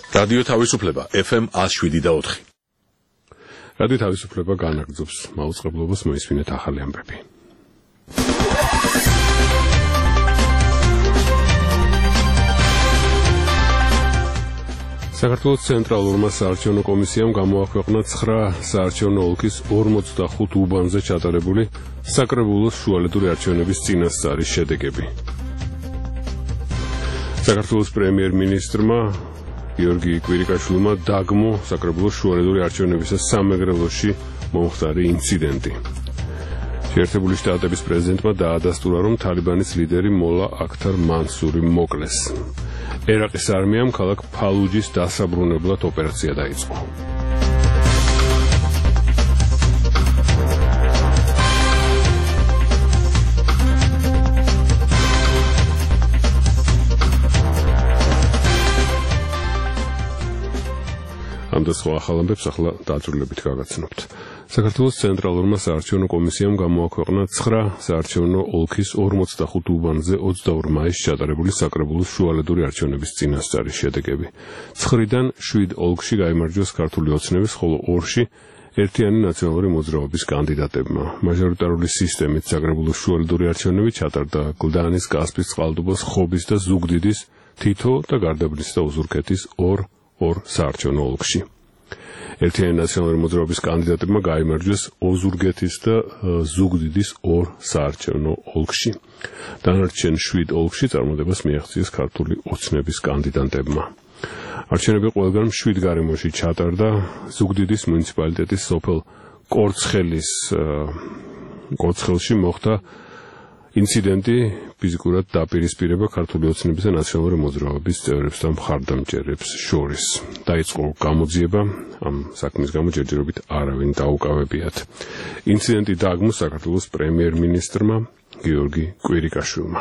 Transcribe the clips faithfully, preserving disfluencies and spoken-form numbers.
რადიო თავისუფლება F M one oh seven და four. რადიო თავისუფლება განაგრძობს მაუწყებლობას მოისმინეთ ახალი ამბები. საქართველოს ცენტრალურმა საარჩევნო კომისიამ გამოაქვეყნა ცხრა საარჩევნო ოლქის ორმოცდახუთ უბანზე ჩატარებული საკრებულოს შუალედური არჩევნების წინასწარის შედეგები. საქართველოს პრემიერ-მინისტრმა გიორგი კვირიკაშვილმა დაგმო საკრებულოს შუალედური არჩევნებისა სამეგრელოში მომხდარი ინციდენტი. შეერთებული შტატების პრეზიდენტმა დაადასტურა, რომ თალიბანის ლიდერი მოლა აქთარ მანსური მოკლეს. ერაყის არმიამ ქალაქ ფალუჯის დასაბრუნებლად ოპერაცია დაიწყო. ამ და სხვა ახალ ამბებს ახლა დაწვრილებით გავაცნობთ. საქართველოს ცენტრალურმა საარჩევნო კომისიამ გამოაქვეყნა ცხრა საარჩევნო ოლქის ორმოცდახუთ უბანზე ოცდაორ მაისს ჩატარებული საკრებულოს შუალედური არჩევნების წინასწარის შედეგები. ცხრიდან შვიდ ოლქში გაიმარჯვეს ქართული ოცნების, ხოლო ორში ერთიანი ნაციონალური მოძრაობის კანდიდატებმა. მაჟორიტარული სისტემით საკრებულოს შუალედური არჩევნები ჩატარდა გლდანის, კასპის, წყალტუბოს, ხობის და ზუგდიდის თითო და გარდაბნის და ოზურგეთის ორ ორ საარჩევნო ოლქში. ერთიანი ნაციონალური მოძრაობის კანდიდატებმა გაიმარჯვეს ოზურგეთის და ზუგდიდის ორ საარჩევნო ოლქში. დანარჩენ შვიდ ოლქში წარმოდებას მიაღწიეს ქართული ოცნების კანდიდატებმა. არჩევნები ყველგან შვიდ გარემოში ჩატარდა. ზუგდიდის მუნიციპალიტეტის სოფელ კორცხელის კორცხელში მოხდა ინციდენტი, ფიზიკურად დაპირისპირება ქართული ოცნების და ნაციონალური მოძრაობის წევრებს და მხარდამჭერებს შორის. დაიწყო გამოძიება, ამ საქმის გამო ჯერჯერობით არავინ დაუკავებიათ. ინციდენტი დააგმო საქართველოს პრემიერ-მინისტრმა გიორგი კვირიკაშვილმა.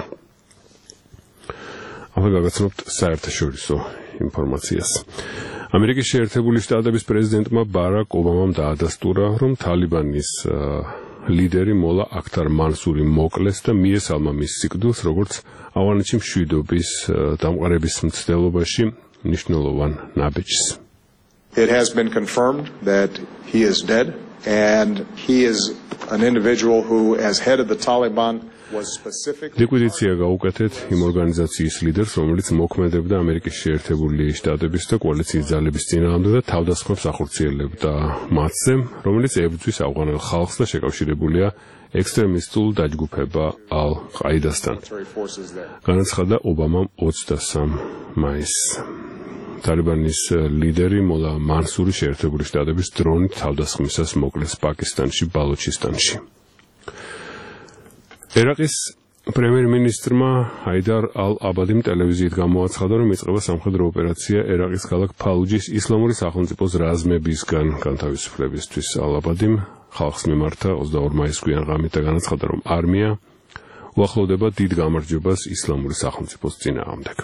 ახლა გავაცნობთ საერთაშორისო ინფორმაციას. ამერიკის შეერთებული შტატების პრეზიდენტმა ბარაკ ობამამ დაადასტურა, რომ თალიბანის ლიდერი მოლა აქთარ მანსური მოკლეს და მიესალმა მის სიკვდილს, როგორც ავღანეთში მშვიდობის დამყარების მცდელობაში მნიშვნელოვან ნაბიჯს. It has been confirmed that he is dead, and he is an individual who, as head of the Taliban, was specifically... ლიკვიდაცია გაუკეთეთ იმ ორგანიზაციის ლიდერს, რომელიც მოქმედებდა ამერიკის შეერთებული შტატების და კოალიციის ძალების წინააღმდეგ და თავდასხმებს ახორციელებდა მათზე, რომელიც ებრძვის ავღანელ ხალხს და შეკავშირებულია ექსტრემისტულ დაჯგუფება ალ-ყაიდასთან. განაცხადა ობამამ ოცდასამ მაისს. თალიბანის ლიდერი მოლა მანსური შეერთებული შტატების დრონით თავდასხმისას მოკლეს პაკისტანში, ბალუჩისტანში. ერაყის პრემიერ-მინისტრმა ჰაიდარ ალ-აბადიმ ტელევიზიით გამოაცხადა, რომ იწყება სამხედრო ოპერაცია ერაყის ქალაქ ფალუჯის ისლამური სახელმწიფოს რაზმებისგან განთავისუფლებისთვის. ალ-აბადიმ ხალხს მიმართა ოცდაორ მაისს გვიან ღამით და განაცხადა, რომ არმია უახლოვდება დიდ გამარჯვებას ისლამური სახელმწიფოს წინააღმდეგ.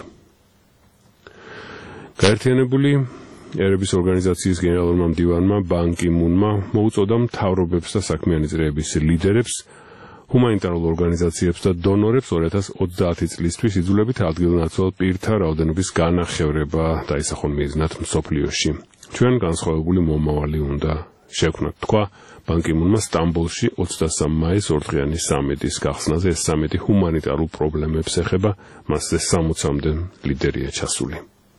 გაერთიანებული ერების ორგანიზაციის გენერალურმა მდივანმა ბან კი მუნმა მოუწოდა მთავრობებს და საქმიანი წრეების ლიდერებს, ჰუმანიტარულ ორგანიზაციებს და დონორებს ორი ათას ოცდაათი წლისთვის იძულებით ადგილნაცვალ პირთა რაოდენობის განახევრება დაისახონ მიზნად მსოფლიოში. ჩვენ განსხვავებული მომავალი უნდა შევქმნათ, თქვა ბან კი მუნმა სტამბოლში ოცდასამ მაისს ორდღიანი სამიტის გახსნაზე. ეს სამიტი ჰუმანიტარულ პრობლემებს ეხება, მასზე სამოცამდე ლიდერია ჩასული.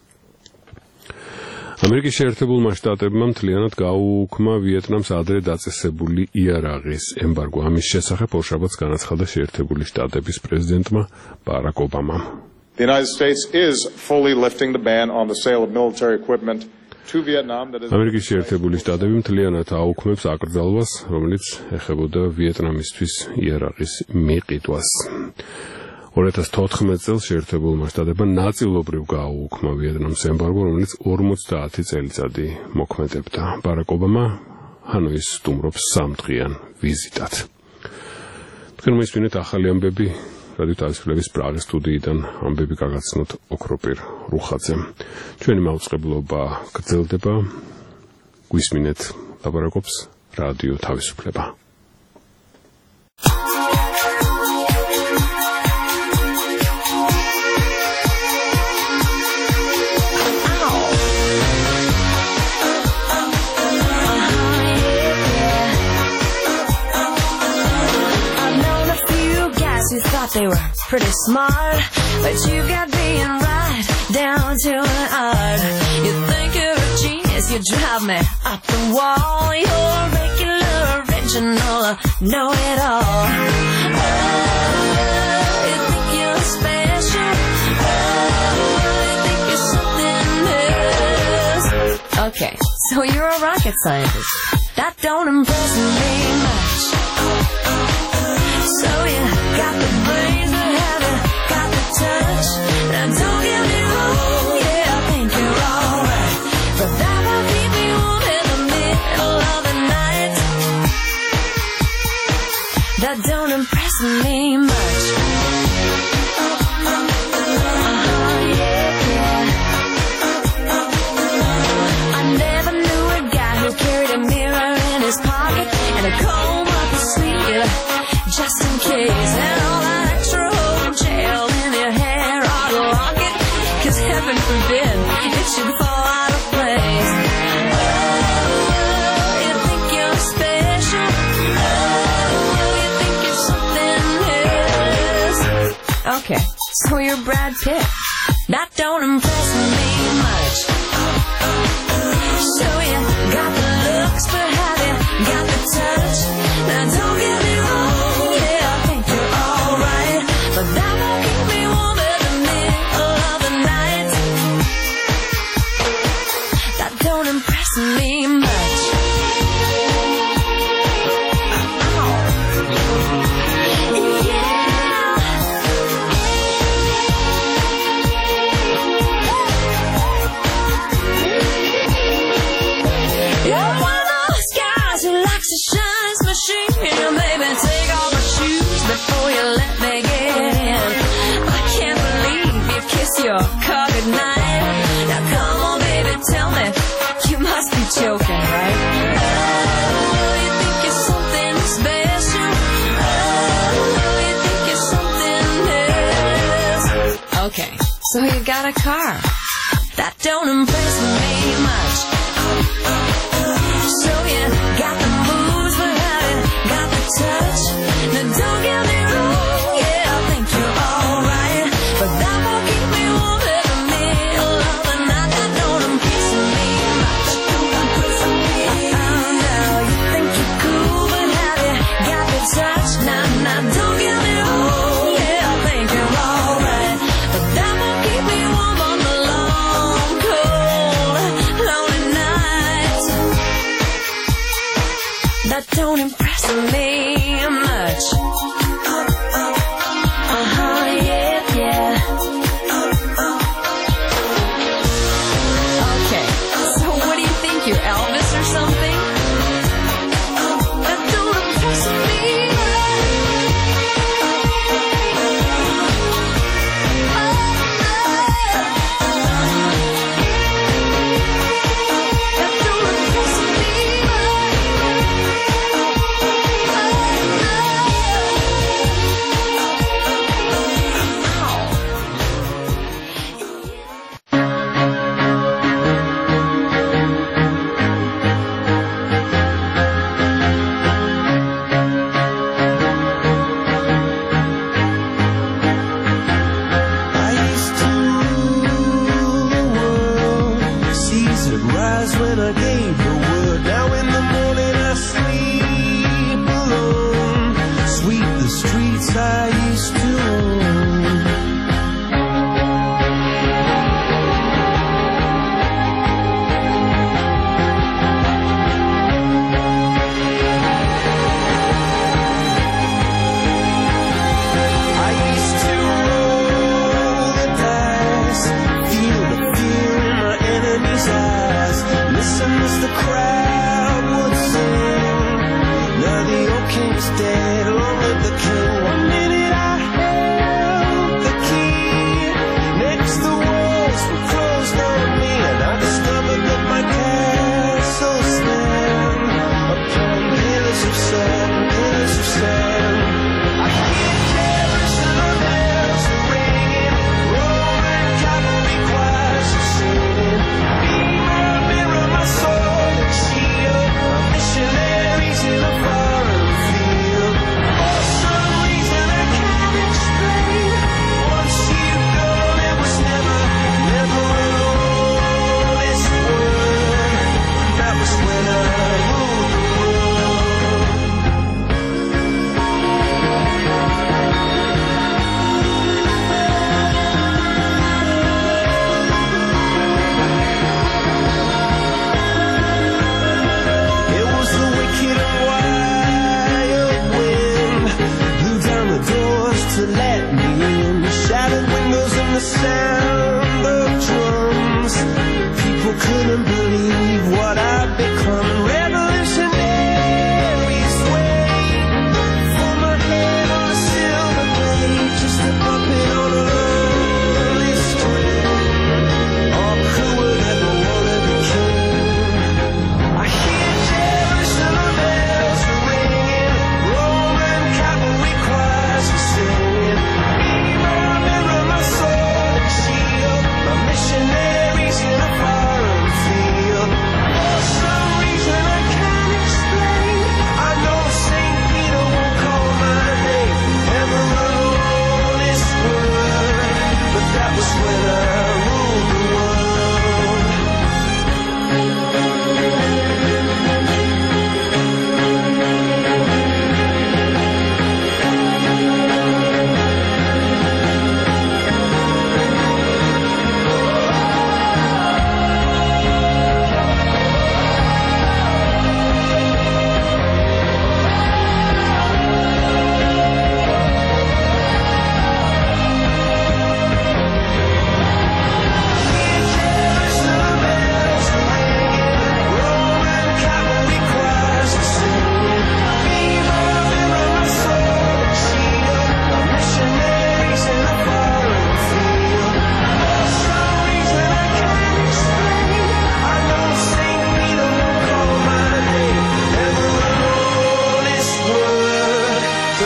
ამერიკის შეერთებულმა შტატებმა მთლიანად გაუუქმა ვიეტნამს ადრე დაწესებული იარაღის ემბარგო. ამის შესახებ ორშაბათს განაცხადა შეერთებული შტატების პრეზიდენტმა ბარაკ ობამამ. The United States is fully lifting the ban on the sale of military equipment to Vietnam that is ამერიკის შეერთებული შტატები მთლიანად აუქმებს აკრძალვას, რომელიც ეხებოდა ვიეტნამისთვის იარაღის მიყიდვას. ორი ათას თოთხმეტ წელს შეერთებულმა შტატებმა ნაწილობრივ გააუქმა ვიეტნამს ემბარგო, რომელიც ორმოცდაათი წელიწადი მოქმედებდა. ბარაკ ობამა ჰანოის სტუმრობს სამდღიან ვიზიტად. თქვენ მოისმინეთ ახალი ამბები რადიო თავისუფლების პრაღის სტუდიიდან. ამბები გაგაცნოთ ოქროპირ რუხაძემ. ჩვენი მაუწყებლობა გრძელდება. გვისმინეთ ლაპარაკობს რადიო თავისუფლება. who thought they were pretty smart, but you got being right down to an art. You think you're a genius, you drive me up the wall. You're a regular, original, know-it-all. Oh, you think you're special? Oh, you think you're something else? Okay, so you're a rocket scientist. That don't impress me much. So you got the brains, but have you got the touch? Now don't get me wrong, yeah, I think you're alright, but that won't keep me warm in the middle of the night. That don't impress me much. Uh-huh, yeah, yeah. I never knew a guy who carried a mirror in his pocket and a comb up his sleeve, just in case, and all that extra old gel in your hair ought to lock it, cause heaven forbid it should fall out of place. Oh, you think you're special? Oh, you think you're something else? Okay, so you're Brad Pitt. That don't impress me much. So you got the looks, but have you got the touch? Now don't get me wrong, yeah, I think you're alright, but that won't keep me warm in the middle of the night. That don't impress me much. You're one of those guys who likes to shine his machine. Baby, take off my shoes before you let me get in. I can't believe you kissed your car goodnight. Now come on, baby, tell me, you must be joking, right? Oh, you think you're something special? Oh, you think you're something else? Okay, so you got a car. That don't impress me much. So you got the moves, but have you got the touch? Now don't get me wrong, yeah, I think you're alright, but that won't keep me warm in the middle of the night. That don't impress me much. Oh, now you think you're cool, but have you got the touch? Now, now don't get me wrong, yeah, I think you're alright, but that won't keep me warm on the long, cold, lonely nights. That don't impress me much. Uh-huh, yeah, yeah. Okay, so what do you think, you're Elvis or something? That don't impress me That don't impress me dead, long live the king. One minute I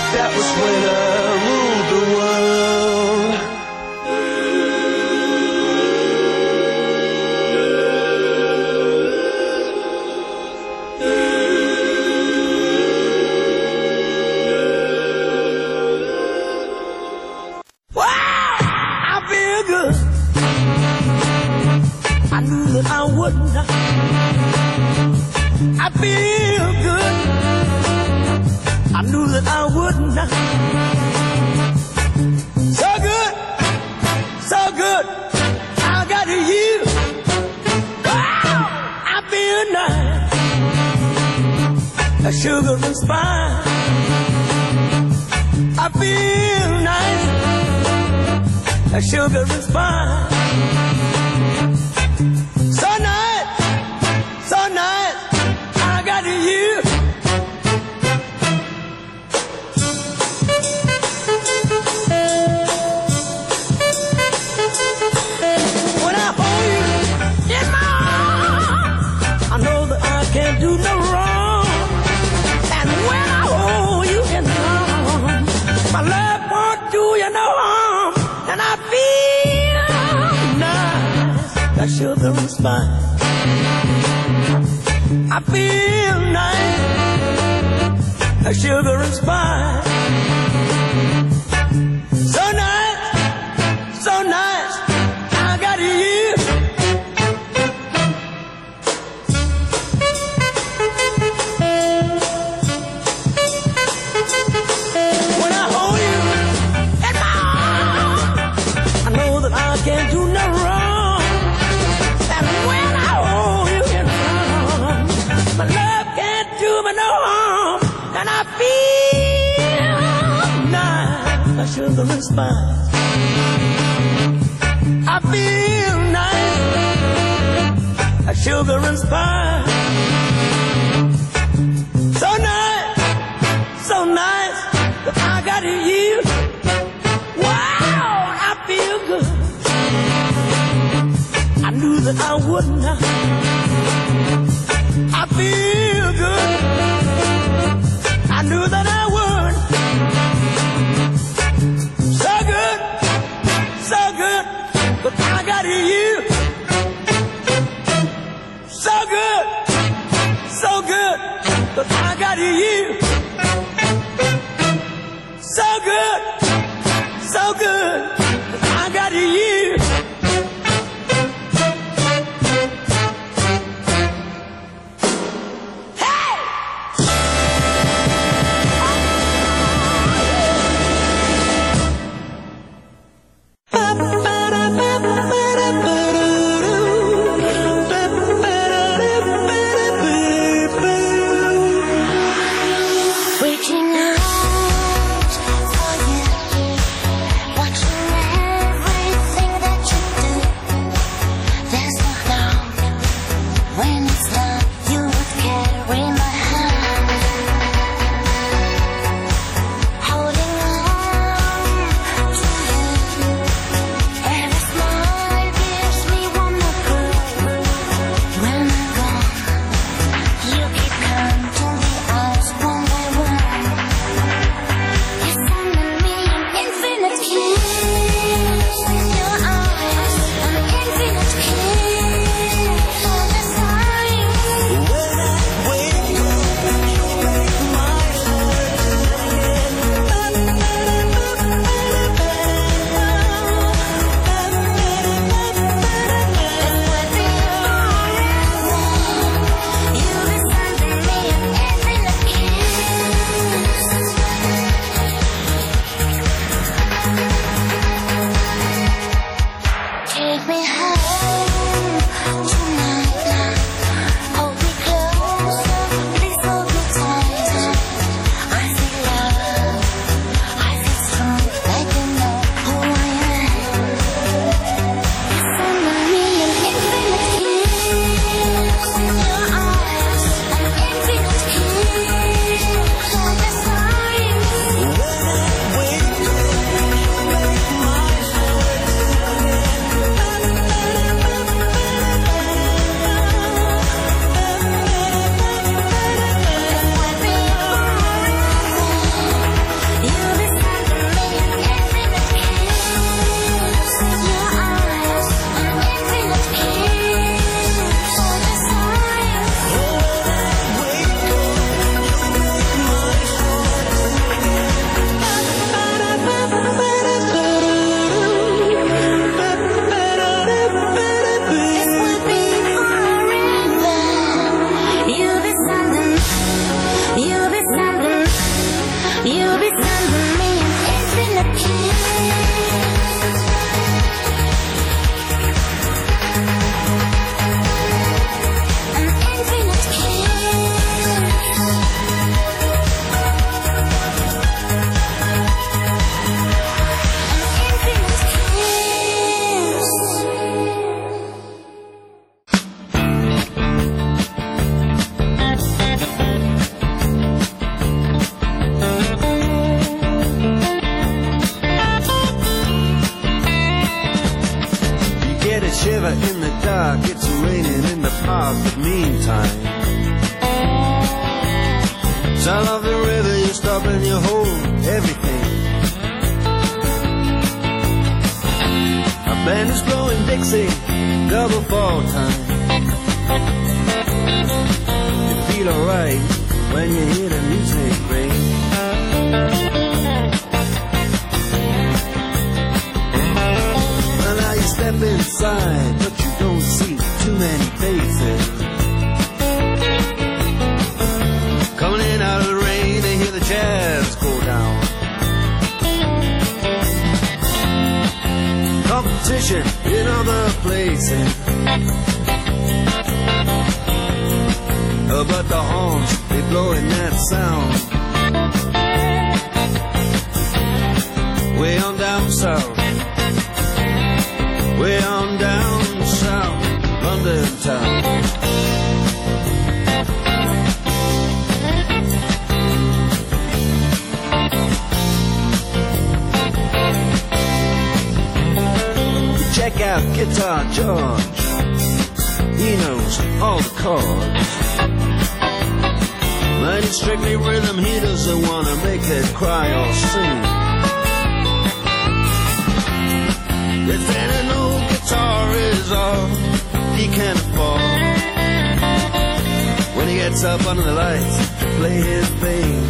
That was when I ruled the world. Wow, I feel good. I knew that I wouldn't. I feel good. I knew that I wouldn't. So good, so good. I got you. Wow, I feel nice. A sugar and spice. I feel nice. A sugar and spice. So nice, so nice. I got you. When I hold you in my arms, I know that I can't do no wrong. And when I hold you in my arms, my love won't do you no harm. And I feel nice, like sugar and spice. I feel nice, like sugar and spice. So nice, so nice, I got you. When I hold you in my arms, I know that I can't do no wrong. And when I hold you in my arms, my love can't do me no harm. And I feel nice, like sugar and spice. I feel nice, like sugar and spice. So nice, so nice, that I got you. Wow, I feel good. I knew that I wouldn't. I feel good. I knew that I would. So good, so good, but I got you. So good, so good, but I got you. So good, so good, but I got you. Reaching out for you. shiver in the dark, it's raining in the park, but meantime, sound of the river, you stop and you hold everything. A band is blowing Dixie, double fall time. You feel alright when you hear the music ring. Step inside, but you don't see too many faces. Coming in out of the rain, they hear the jazz go down. Competition in other places, oh, but the horns, they blowing that sound. Way on down south, way on down south, London town. Check out Guitar George, he knows all the chords. But it's strictly rhythm, he doesn't want to make it cry or sing. If any old guitar is all he can afford, when he gets up under the lights to play his thing,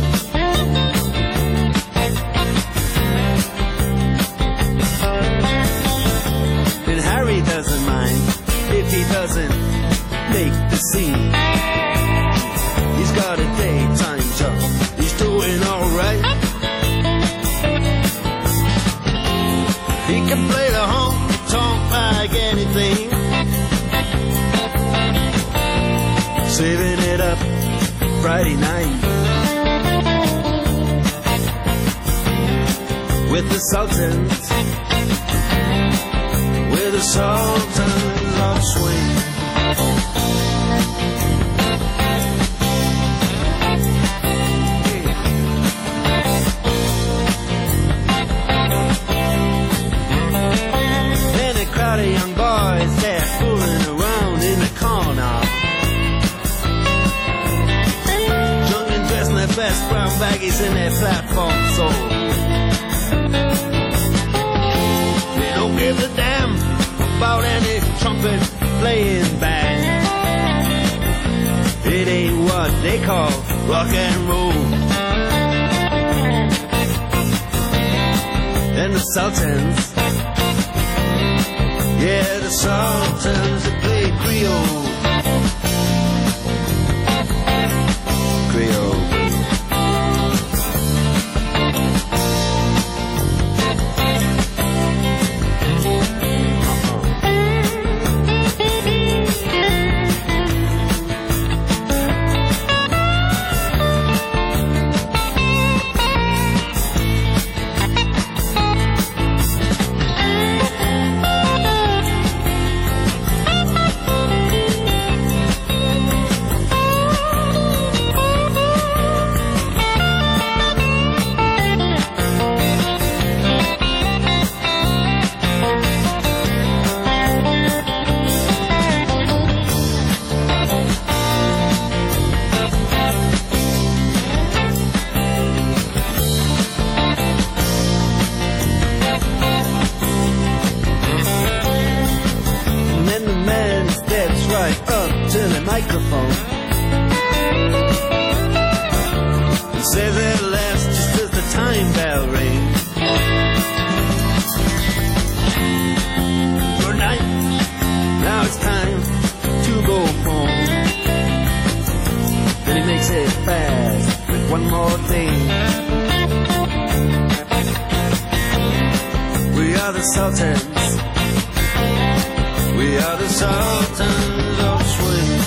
then Harry doesn't mind if he doesn't make the scene. He's got a daytime job, he's doing alright. He can play the honky-tonk like anything, saving it up Friday night with the Sultans, with the Sultans of Swing. Crowd of young boys, they're fooling around in the corner, drunk and dressed in their best brown baggies in their platform soles. They don't give a damn about any trumpet playing band. It ain't what they call rock and roll. And the Sultans, yeah, the Sultans that play Creole. Creole. are the Sultans. We are the Sultans of Swing.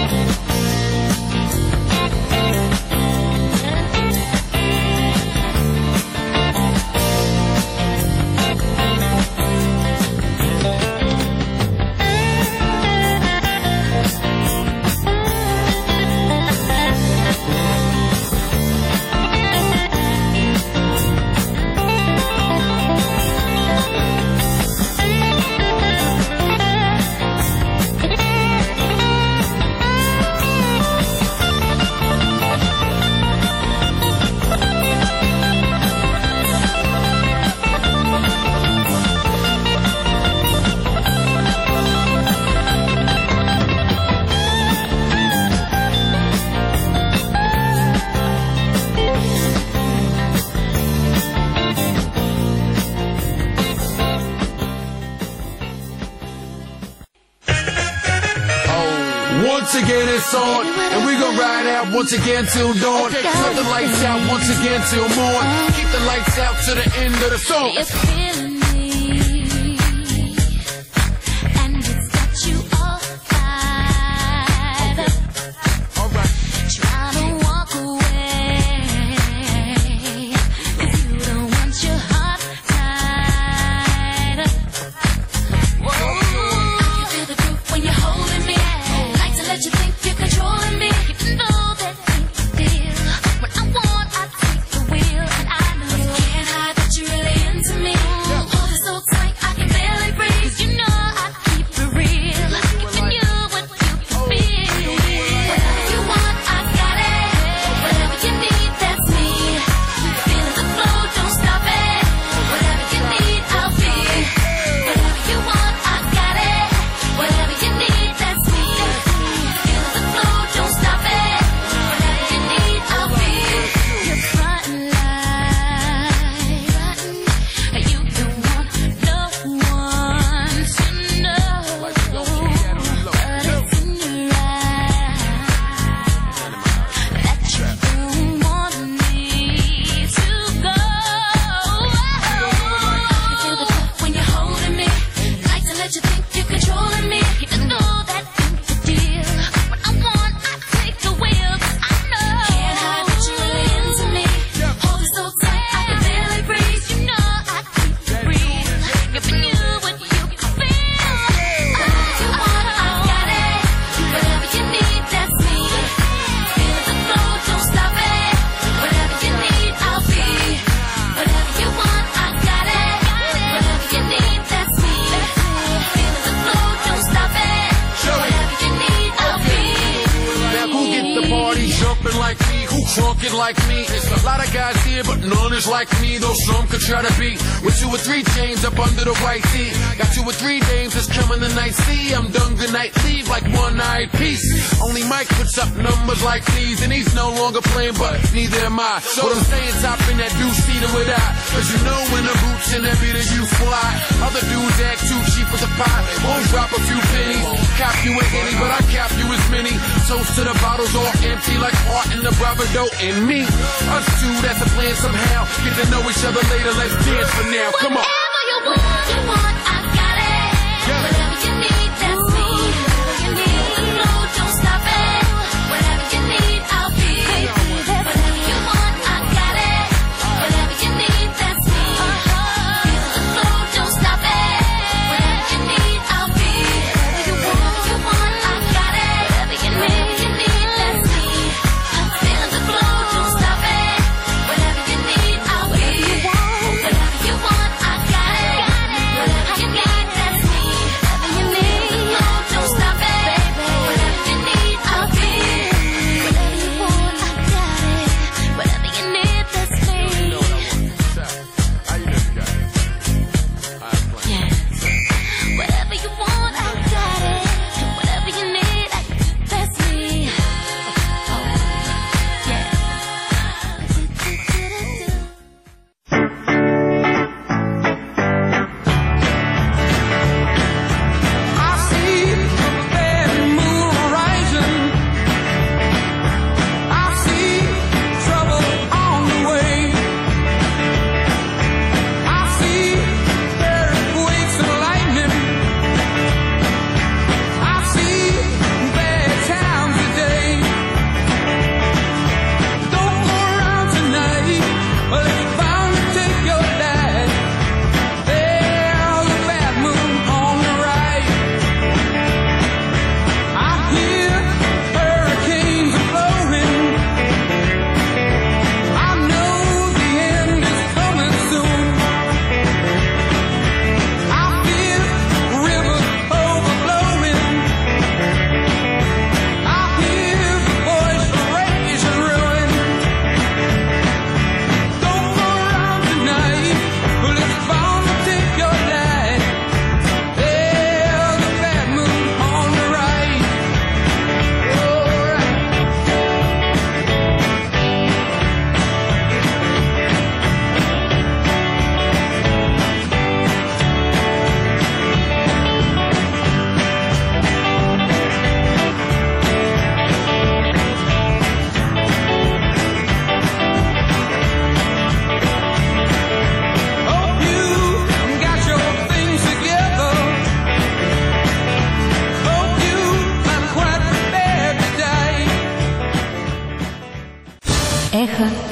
Once again it's on, and we gon' ride out once again till dawn. Cut the lights out once again till morn. Keep the lights out to the end of the song. You're feeling me, and it's got you all fired up. Alright. Trying to walk away, 'cause you don't want your heart tied up. Ooh, I can feel the groove when you're holding me. Like to let you think you're controlling me. Even though that ain't the deal. When I want, I take the wheel, and I know you can't hide that you're really into me. Hold it so tight, I can barely breathe. 'Cause you know I keep it real, giving you what you can feel. Whatever you want, I got it. Whatever you need, that's me. Feeling the flow, don't stop it. Whatever you need, I'll be. Whatever you want, I got it. Whatever you need, that's me. Feeling the flow, don't stop it. Whatever you need, I'll be. You're frontin' like you don't want no one to know, but it's in your eyes that you don't want me to go. I feel the cup when you're holding me. Like to let you think you're controlling me, even though that ain't the deal. When I want, I take the wheel, 'cause I know can't hide that you're really into me. Hold it so tight, I can barely breathe. You know I keep it real, giving you what you can feel. Whatever you want, I got it. Whatever you need, that's me. Feeling the flow, don't stop it. Whatever you need, I'll be. Whatever you want, I got it. Whatever you need, that's me. Feeling the flow, don't stop it. Whatever you need, I'll be. Now who get the party jumping like me? Who drunkin' like me? It's a lot of guys here, but none is like me. Though some could try to be with two or three chains up under the white tee. Got two or three dames that's coming tonight. See, I'm done good night, leave like one night piece. Only Mike puts up numbers like these, and he's no longer playing, but neither am I. So what I'm saying, top in that deuce-seater with I. 'Cause you know when the boots and that beater you fly. Other dudes act too cheap for the pot. Won't drop a few pennies. Cap you a henny, but I cap you as many. Toast to the bottles all empty like heart in the bravado in me. Us two, that's a plan somehow. Get to know each other later, let's dance for now. Come on. Whatever you want, you want, I got it. Whatever you need, that's me. Whatever you need, the flow, don't stop it. Whatever you need, I'll be. Whatever you want, I got it. Whatever you need, that's me. Feeling the flow, don't stop it. Whatever you need, I'll be. Whatever you want, you want, I got it. Whatever you need, that's me. Feeling the flow, don't stop it. Whatever you need, I'll be. Whatever you want, I got it. Whatever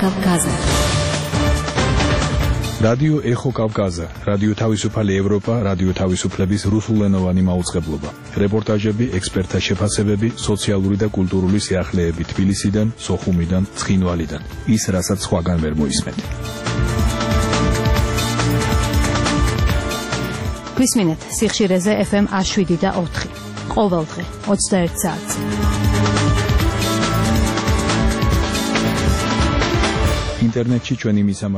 Կավկազը։ Ռադիո Էխո Կավկազը, ռադիո Թավիսուփալ Եվրոպա, ռադիո Թավիսուփլების ռուսուլենովանի մաուցկեբլոբա։ Ռեպորտաժები, էքսպերտա շեփասեբեբի, սոցիալուրի դա կուլտուրուլի սիախլեեբի Թբիլիսիդան, Սոխումիդան, Ցխինուալիդան։ Իս հրասած խոական վերմոյիսմետ։ Քրիսմինետ, Սիխշիրեզե Էֆ Էմ աշուիդիդա օթխի։ Qoveltği, ოცდაერთი საათი. ინტერნეტში ჩვენი მისამართი